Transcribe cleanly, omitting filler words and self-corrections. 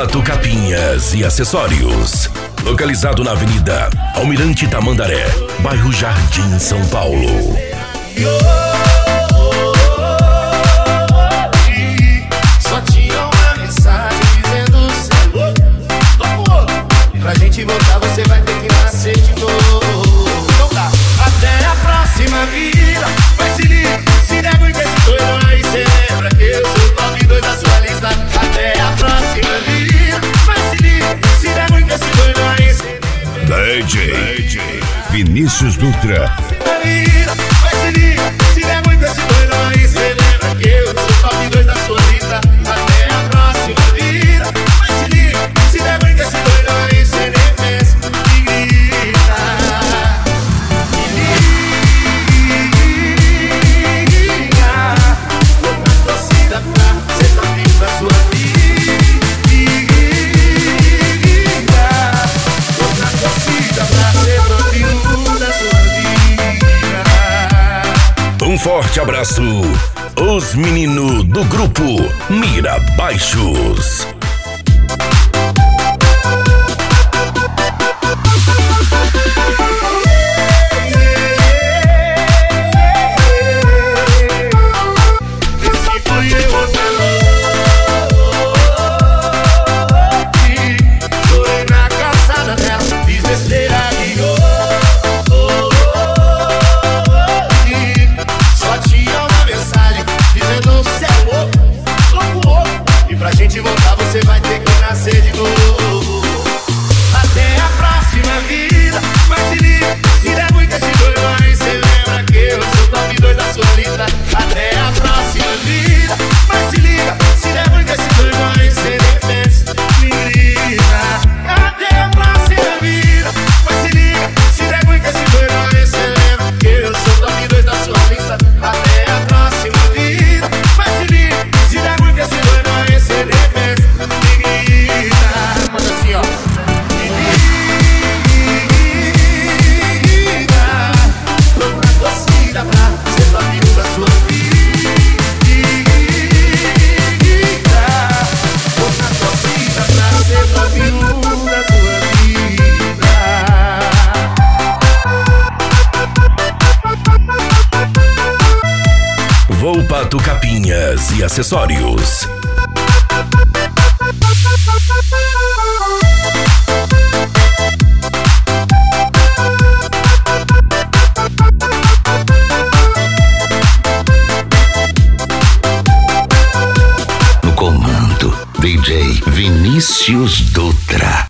Volpato Capinhas e Acessórios. Localizado na Avenida Almirante Tamandaré, bairro Jardim, São Paulo. Só tinha uma mensagem dizendo pra gente voltar você vai ter que nascer de novo. Então tá, até a próxima vida. Vai se liga, se der muito esse doido aí cê lembra que eu sou o top 2 da sua lista. Até a próxima vida. Vai se liga, se der muito esse doido aí cê lembra. DJ Vinícius Dutra. Vai se liga, se der muito esse doido aí cê lembra que eu sou o top 2 da sua lista. Até a próxima vida. Vai se liga, se der muito esse doido aí cê nem pensa e grita. Torcida pra ser top 1 da sua vida. Outra torcida pra ser top 1 da sua vida. Um forte abraço, os meninos do grupo Mira Baixos. Você vai ter que nascer de novo. Até a próxima vida. Mas se liga, se der muito esse doido aí cê lembra que eu sou o top 2 da sua lista. Até a próxima vida. Mas se liga, se der muito esse doido aí cê nem pensa, me grita. Até a próxima vida. Mas se liga, se der muito esse doido aí cê lembra que eu sou o top 2 da sua lista. Até a próxima vida. Mas se liga, se der muito esse doido aí cê nem pensa. Manda assim, ó. Outra torcida pra ser top 1 da sua vida. Outra torcida pra ser top 1 da sua vida. Volpato Capinhas e Acessórios. No comando, DJ Vinícius Dutra.